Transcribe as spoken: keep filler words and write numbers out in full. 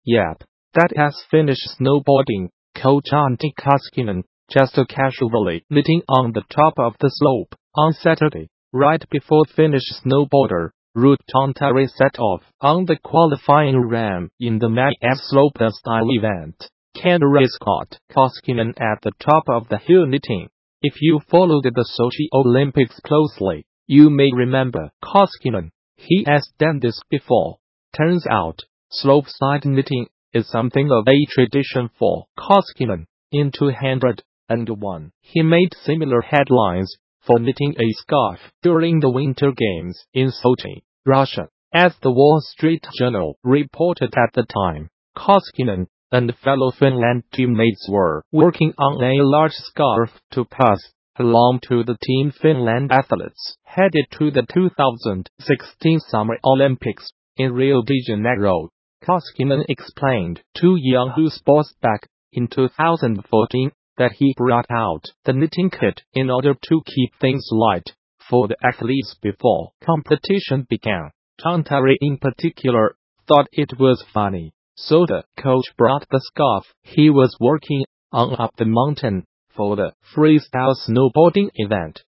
Yep, that has finished snowboarding, Coach Antti Koskinen, just casually knitting on the top of the slope. On Saturday, right before finish, snowboarder Ruth Tontari set off on the qualifying ram in the men's slopestyle event. Canada Scott Koskinen at the top of the hill knitting. If you followed the Sochi Olympics closely, you may remember Koskinen. He has done this before. Turns out, slopestyle knitting is something of a tradition for Koskinen. In two thousand one, he made similar headlines for knitting a scarf during the Winter Games in Sochi, Russia. As the Wall Street Journal reported at the time, Koskinen and fellow Finland teammates were working on a large scarf to pass along to the Team Finland athletes headed to the two thousand sixteen Summer Olympics in Rio de Janeiro. Koskinen explained to Yahoo Sports back in two thousand fourteen that he brought out the knitting kit in order to keep things light for the athletes before competition began. Tontari in particular thought it was funny, so the coach brought the scarf he was working on up the mountain for the freestyle snowboarding event.